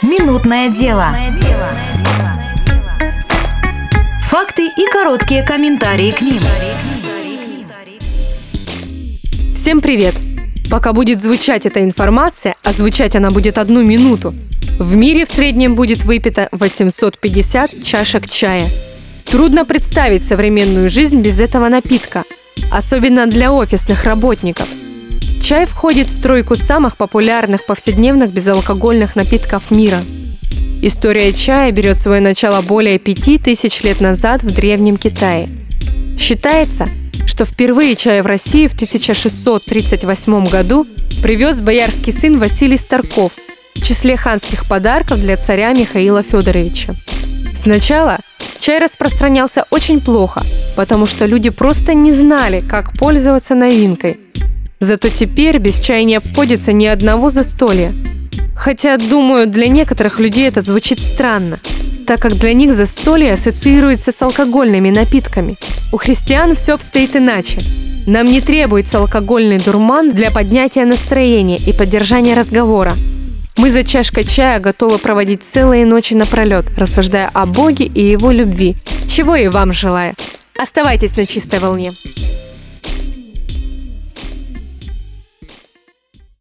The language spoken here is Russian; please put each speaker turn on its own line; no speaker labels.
Минутное дело. Факты и короткие комментарии к ним.
Всем привет! Пока будет звучать эта информация, а звучать она будет 1 минуту, в мире в среднем будет выпито 850 чашек чая. Трудно представить современную жизнь без этого напитка, особенно для офисных работников. Чай входит в тройку самых популярных повседневных безалкогольных напитков мира. История чая берет свое начало более 5000 лет назад в Древнем Китае. Считается, что впервые чай в Россию в 1638 году привез боярский сын Василий Старков в числе ханских подарков для царя Михаила Федоровича. Сначала чай распространялся очень плохо, потому что люди просто не знали, как пользоваться новинкой. Зато теперь без чая не обходится ни одного застолья. Хотя, думаю, для некоторых людей это звучит странно, так как для них застолье ассоциируется с алкогольными напитками. У христиан все обстоит иначе. Нам не требуется алкогольный дурман для поднятия настроения и поддержания разговора. Мы за чашкой чая готовы проводить целые ночи напролет, рассуждая о Боге и Его любви, чего и вам желаю. Оставайтесь на чистой волне.